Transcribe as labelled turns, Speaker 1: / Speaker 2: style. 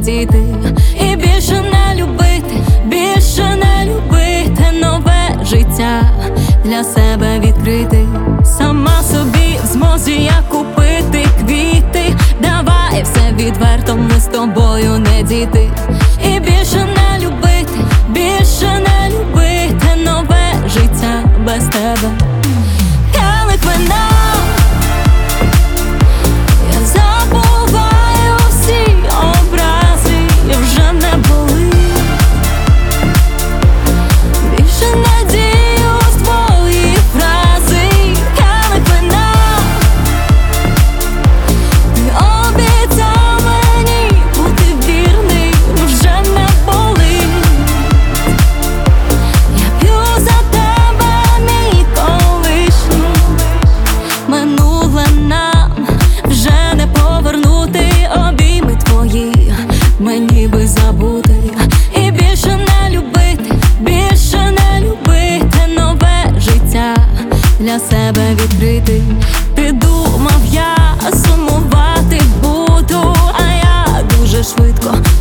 Speaker 1: діти. І більше не любити нове життя для себе відкрити. Сама собі в змозі я купити квіти. Давай все відверто, ми з тобою не діти. І більше не любити нове життя без тебе. Келих вина, я забуваю всі образи, і вже не болить. Більше надіюсь твої фрази. Келих вина, ти обіцяв мені бути вірний, вже не болить. Я п'ю за тебе, мій колишній. Минуле нам вже не повернути, обійми твої мені би забути. І більше не любити нове життя для себе відкрити. Ти думав, я сумувати буду, а я дуже швидко